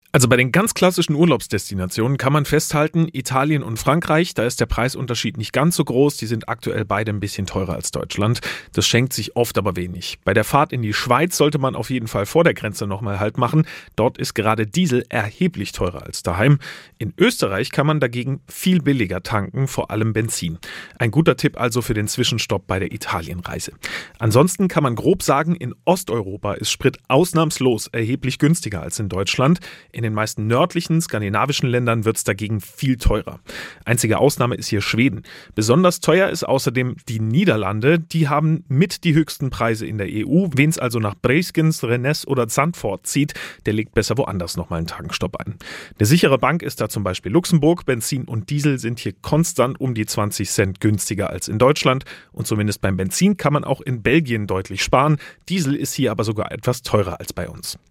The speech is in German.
Also bei den ganz klassischen Urlaubsdestinationen kann man festhalten, Italien und Frankreich, da ist der Preisunterschied nicht ganz so groß, die sind aktuell beide ein bisschen teurer als Deutschland. Das schenkt sich oft aber wenig. Bei der Fahrt in die Schweiz sollte man auf jeden Fall vor der Grenze nochmal Halt machen. Dort ist gerade Diesel erheblich teurer als daheim. In Österreich kann man dagegen viel billiger tanken, vor allem Benzin. Ein guter Tipp also für den Zwischenstopp bei der Italienreise. Ansonsten kann man grob sagen, in Osteuropa ist Sprit ausnahmslos erheblich günstiger als in Deutschland. In den meisten nördlichen skandinavischen Ländern wird es dagegen viel teurer. Einzige Ausnahme ist hier Schweden. Besonders teuer ist außerdem die Niederlande. Die haben mit die höchsten Preise in der EU. Wen es also nach Breskens, Rennes oder Zandvoort zieht, der legt besser woanders nochmal einen Tankstopp ein. Eine sichere Bank ist da zum Beispiel Luxemburg. Benzin und Diesel sind hier konstant um die 20 Cent günstiger als in Deutschland. Und zumindest beim Benzin kann man auch in Belgien deutlich sparen. Diesel ist hier aber sogar etwas teurer als bei uns.